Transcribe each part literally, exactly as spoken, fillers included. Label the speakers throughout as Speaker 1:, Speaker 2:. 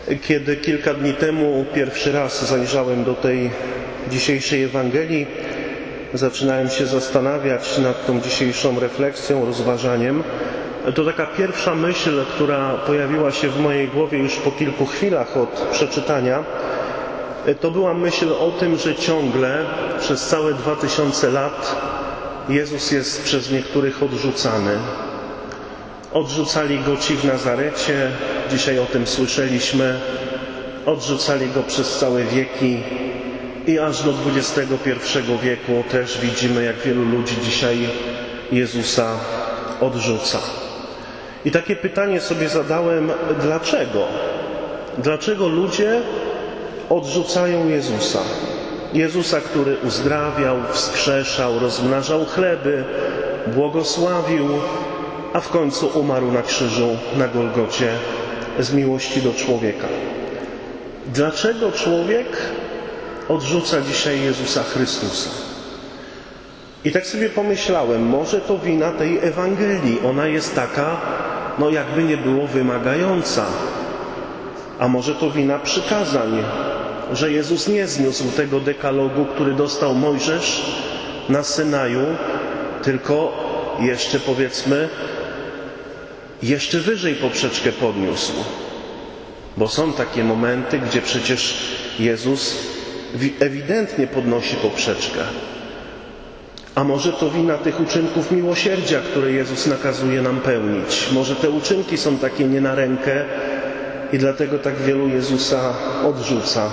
Speaker 1: Kiedy kilka dni temu pierwszy raz zajrzałem do tej dzisiejszej Ewangelii, zaczynałem się zastanawiać nad tą dzisiejszą refleksją, rozważaniem, to taka pierwsza myśl, która pojawiła się w mojej głowie już po kilku chwilach od przeczytania, to była myśl o tym, że ciągle przez całe dwa tysiące lat Jezus jest przez niektórych odrzucany. Odrzucali Go ci w Nazarecie, dzisiaj o tym słyszeliśmy, odrzucali Go przez całe wieki i aż do dwudziestego pierwszego wieku też widzimy, jak wielu ludzi dzisiaj Jezusa odrzuca. I takie pytanie sobie zadałem, dlaczego? Dlaczego ludzie odrzucają Jezusa? Jezusa, który uzdrawiał, wskrzeszał, rozmnażał chleby, błogosławił, a w końcu umarł na krzyżu na Golgocie z miłości do człowieka. Dlaczego człowiek odrzuca dzisiaj Jezusa Chrystusa? I tak sobie pomyślałem, może to wina tej Ewangelii. Ona jest taka, no jakby nie było wymagająca. A może to wina przykazań, że Jezus nie zniósł tego dekalogu, który dostał Mojżesz na Synaju, tylko jeszcze powiedzmy, jeszcze wyżej poprzeczkę podniósł. Bo są takie momenty, gdzie przecież Jezus ewidentnie podnosi poprzeczkę. A może to wina tych uczynków miłosierdzia, które Jezus nakazuje nam pełnić. Może te uczynki są takie nie na rękę i dlatego tak wielu Jezusa odrzuca.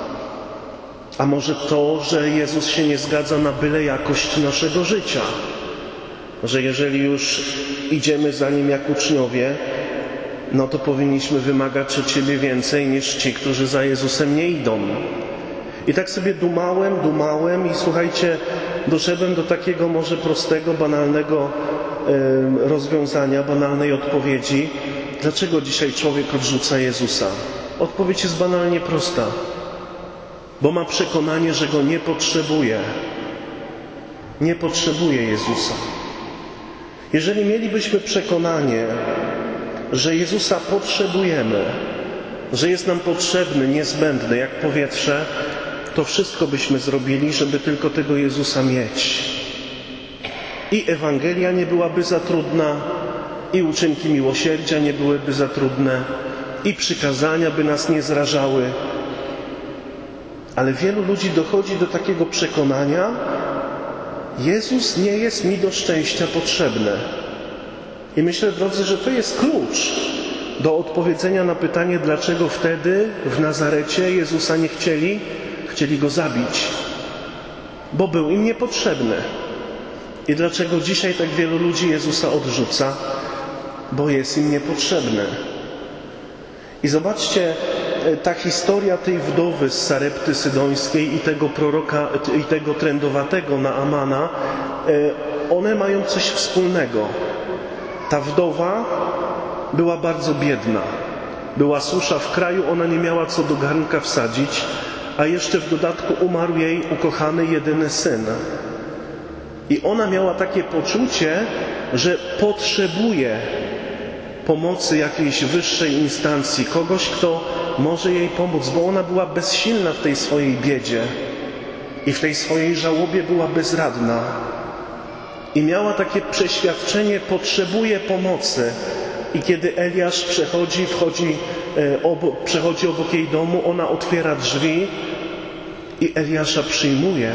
Speaker 1: A może to, że Jezus się nie zgadza na byle jakość naszego życia. Że jeżeli już idziemy za Nim jak uczniowie, no to powinniśmy wymagać od siebie więcej niż ci, którzy za Jezusem nie idą. I tak sobie dumałem, dumałem i słuchajcie, doszedłem do takiego może prostego, banalnego e, rozwiązania, banalnej odpowiedzi. Dlaczego dzisiaj człowiek odrzuca Jezusa? Odpowiedź jest banalnie prosta. Bo ma przekonanie, że Go nie potrzebuje. Nie potrzebuje Jezusa. Jeżeli mielibyśmy przekonanie, że Jezusa potrzebujemy, że jest nam potrzebny, niezbędny jak powietrze, to wszystko byśmy zrobili, żeby tylko tego Jezusa mieć. I Ewangelia nie byłaby za trudna, i uczynki miłosierdzia nie byłyby za trudne, i przykazania by nas nie zrażały. Ale wielu ludzi dochodzi do takiego przekonania, Jezus nie jest mi do szczęścia potrzebny. I myślę, drodzy, że to jest klucz do odpowiedzenia na pytanie, dlaczego wtedy w Nazarecie Jezusa nie chcieli, chcieli Go zabić. Bo był im niepotrzebny. I dlaczego dzisiaj tak wielu ludzi Jezusa odrzuca? Bo jest im niepotrzebny. I zobaczcie, ta historia tej wdowy z Sarepty Sydońskiej i tego proroka, i tego trędowatego Naamana, one mają coś wspólnego. Ta wdowa była bardzo biedna. Była susza w kraju, ona nie miała co do garnka wsadzić, a jeszcze w dodatku umarł jej ukochany jedyny syn. I ona miała takie poczucie, że potrzebuje pomocy jakiejś wyższej instancji, kogoś, kto może jej pomóc, bo ona była bezsilna w tej swojej biedzie i w tej swojej żałobie była bezradna. I miała takie przeświadczenie, potrzebuje pomocy. I kiedy Eliasz przechodzi, wchodzi, obok, przechodzi obok jej domu, ona otwiera drzwi i Eliasza przyjmuje,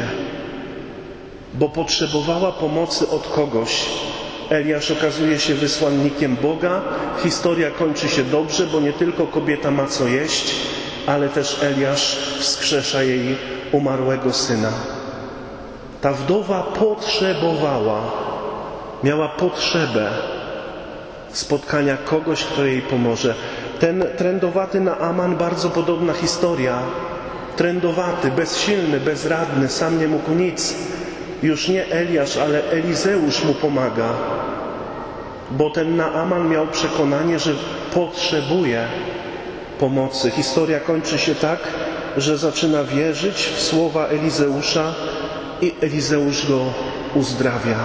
Speaker 1: bo potrzebowała pomocy od kogoś. Eliasz okazuje się wysłannikiem Boga. Historia kończy się dobrze, bo nie tylko kobieta ma co jeść, ale też Eliasz wskrzesza jej umarłego syna. Ta wdowa potrzebowała, miała potrzebę spotkania kogoś, kto jej pomoże. Ten trędowaty Naaman, bardzo podobna historia. Trędowaty, bezsilny, bezradny, sam nie mógł nic. Już nie Eliasz, ale Elizeusz mu pomaga. Bo ten Naaman miał przekonanie, że potrzebuje pomocy. Historia kończy się tak, że zaczyna wierzyć w słowa Elizeusza i Elizeusz go uzdrawia.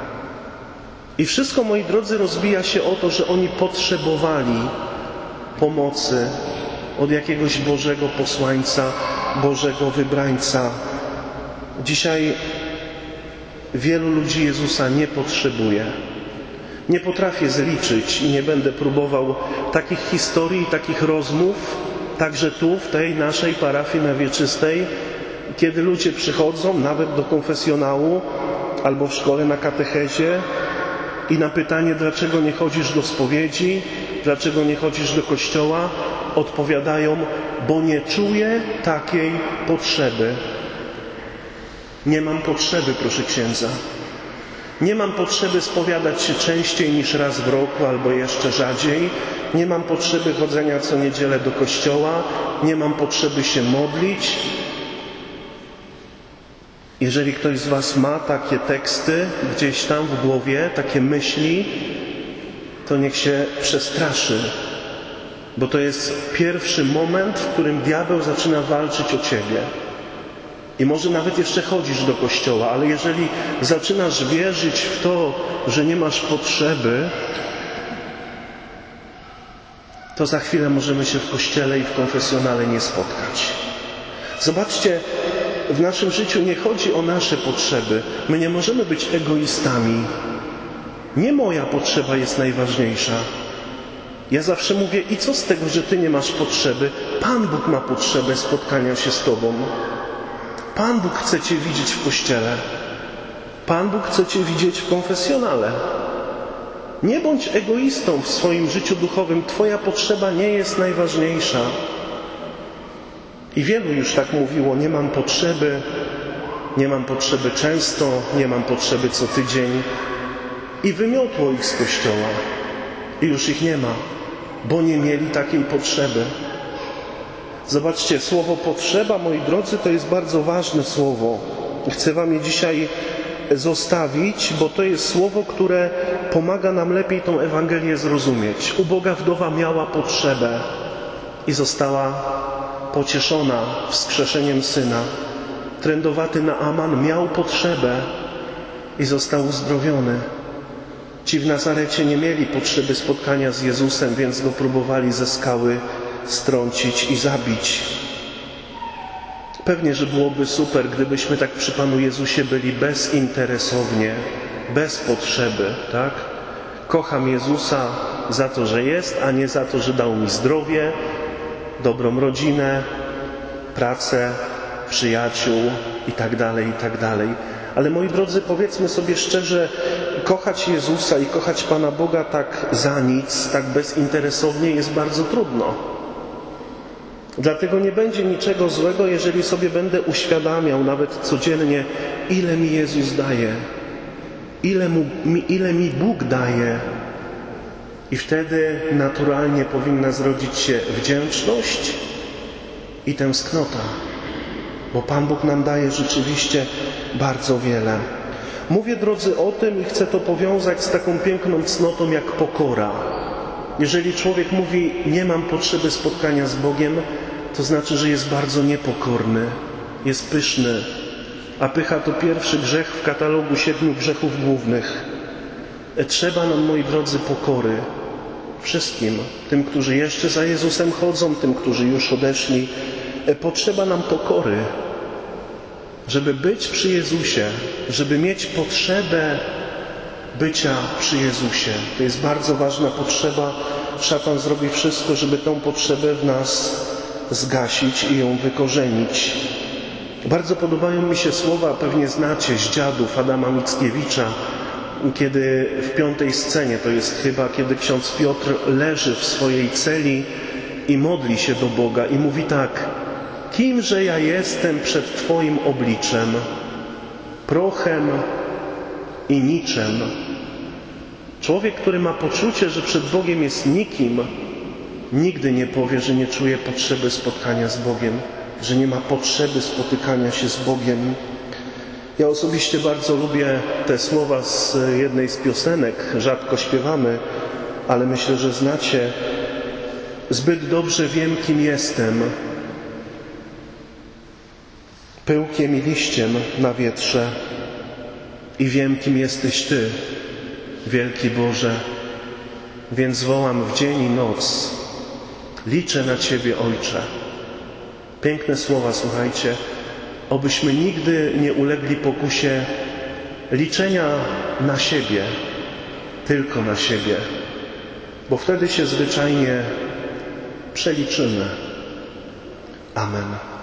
Speaker 1: I wszystko, moi drodzy, rozbija się o to, że oni potrzebowali pomocy od jakiegoś Bożego posłańca, Bożego wybrańca. Dzisiaj wielu ludzi Jezusa nie potrzebuje. Nie potrafię zliczyć i nie będę próbował takich historii, takich rozmów, także tu, w tej naszej parafii nawieczystej, kiedy ludzie przychodzą nawet do konfesjonału albo w szkole na katechezie i na pytanie, dlaczego nie chodzisz do spowiedzi, dlaczego nie chodzisz do kościoła, odpowiadają, bo nie czuję takiej potrzeby. Nie mam potrzeby, proszę księdza. Nie mam potrzeby spowiadać się częściej niż raz w roku albo jeszcze rzadziej. Nie mam potrzeby chodzenia co niedzielę do kościoła. Nie mam potrzeby się modlić. Jeżeli ktoś z was ma takie teksty gdzieś tam w głowie, takie myśli, to niech się przestraszy. Bo to jest pierwszy moment, w którym diabeł zaczyna walczyć o ciebie. I może nawet jeszcze chodzisz do kościoła, ale jeżeli zaczynasz wierzyć w to, że nie masz potrzeby, to za chwilę możemy się w kościele i w konfesjonale nie spotkać. Zobaczcie, w naszym życiu nie chodzi o nasze potrzeby. My nie możemy być egoistami. Nie moja potrzeba jest najważniejsza. Ja zawsze mówię, i co z tego, że ty nie masz potrzeby? Pan Bóg ma potrzebę spotkania się z tobą. Pan Bóg chce cię widzieć w kościele. Pan Bóg chce cię widzieć w konfesjonale. Nie bądź egoistą w swoim życiu duchowym. Twoja potrzeba nie jest najważniejsza. I wielu już tak mówiło, nie mam potrzeby, nie mam potrzeby często, nie mam potrzeby co tydzień. I wymiotło ich z kościoła. I już ich nie ma, bo nie mieli takiej potrzeby. Zobaczcie, słowo potrzeba, moi drodzy, to jest bardzo ważne słowo. Chcę wam je dzisiaj zostawić, bo to jest słowo, które pomaga nam lepiej tą Ewangelię zrozumieć. Uboga wdowa miała potrzebę i została pocieszona wskrzeszeniem syna. Trędowaty Naaman miał potrzebę i został uzdrowiony. Ci w Nazarecie nie mieli potrzeby spotkania z Jezusem, więc go próbowali ze skały strącić i zabić. Pewnie, że byłoby super, gdybyśmy tak przy Panu Jezusie byli bezinteresownie, bez potrzeby, tak? Kocham Jezusa za to, że jest, a nie za to, że dał mi zdrowie, dobrą rodzinę, pracę, przyjaciół i tak dalej, i tak dalej. Ale moi drodzy, powiedzmy sobie szczerze, kochać Jezusa i kochać Pana Boga tak za nic, tak bezinteresownie jest bardzo trudno. Dlatego nie będzie niczego złego, jeżeli sobie będę uświadamiał nawet codziennie, ile mi Jezus daje, ile, mu, ile mi Bóg daje. I wtedy naturalnie powinna zrodzić się wdzięczność i tęsknota, bo Pan Bóg nam daje rzeczywiście bardzo wiele. Mówię, drodzy, o tym i chcę to powiązać z taką piękną cnotą jak pokora. Jeżeli człowiek mówi, nie mam potrzeby spotkania z Bogiem, to znaczy, że jest bardzo niepokorny, jest pyszny. A pycha to pierwszy grzech w katalogu siedmiu grzechów głównych. Trzeba nam, moi drodzy, pokory. Wszystkim. Tym, którzy jeszcze za Jezusem chodzą, tym, którzy już odeszli. Potrzeba nam pokory. Żeby być przy Jezusie, żeby mieć potrzebę bycia przy Jezusie. To jest bardzo ważna potrzeba. Szatan zrobi wszystko, żeby tą potrzebę w nas zgasić i ją wykorzenić. Bardzo podobają mi się słowa, pewnie znacie, z Dziadów Adama Mickiewicza, kiedy w piątej scenie, to jest chyba, kiedy ksiądz Piotr leży w swojej celi i modli się do Boga i mówi tak: kimże ja jestem przed Twoim obliczem, prochem i niczem. Człowiek, który ma poczucie, że przed Bogiem jest nikim, nigdy nie powie, że nie czuje potrzeby spotkania z Bogiem, że nie ma potrzeby spotykania się z Bogiem. Ja osobiście bardzo lubię te słowa z jednej z piosenek, rzadko śpiewamy, ale myślę, że znacie. Zbyt dobrze wiem, kim jestem, pyłkiem i liściem na wietrze, i wiem, kim jesteś Ty, wielki Boże, więc wołam w dzień i noc, Liczę na Ciebie, Ojcze. Piękne słowa, słuchajcie. Obyśmy nigdy nie ulegli pokusie liczenia na siebie, tylko na siebie, bo wtedy się zwyczajnie przeliczymy. Amen.